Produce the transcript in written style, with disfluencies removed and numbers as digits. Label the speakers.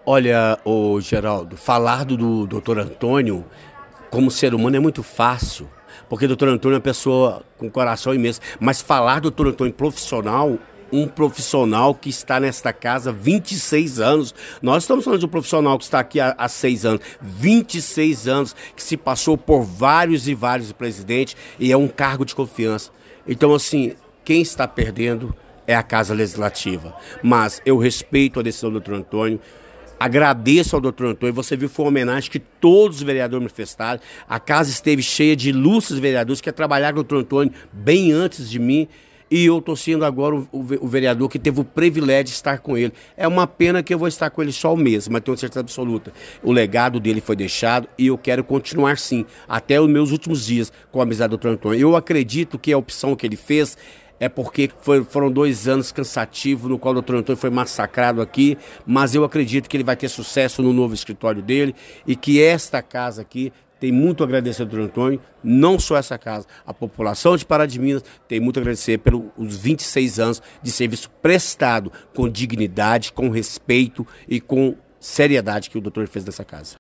Speaker 1: Olha, ô Geraldo, falar do doutor Antônio como ser humano é muito fácil, porque o doutor Antônio é uma pessoa com coração imenso, mas falar do doutor Antônio profissional, um profissional que está nesta casa há 26 anos, nós estamos falando de um profissional que está aqui há 6 anos, 26 anos, que se passou por vários e vários presidentes e é um cargo de confiança. Então, assim, quem está perdendo é a Casa Legislativa, mas eu respeito a decisão do doutor Antônio. Agradeço ao doutor Antônio, você viu, foi uma homenagem que todos os vereadores manifestaram. A casa esteve cheia de ilustres vereadores que trabalharam com o doutor Antônio bem antes de mim. E eu estou sendo agora o vereador que teve o privilégio de estar com ele. É uma pena que eu vou estar com ele só um mês, mas tenho certeza absoluta. O legado dele foi deixado e eu quero continuar sim, até os meus últimos dias com a amizade do doutor Antônio. Eu acredito que a opção que ele fez é porque foram 2 anos cansativos, no qual o doutor Antônio foi massacrado aqui, mas eu acredito que ele vai ter sucesso no novo escritório dele e que esta casa aqui tem muito a agradecer ao doutor Antônio, não só essa casa, a população de Pará de Minas tem muito a agradecer pelos 26 anos de serviço prestado com dignidade, com respeito e com seriedade que o doutor fez nessa casa.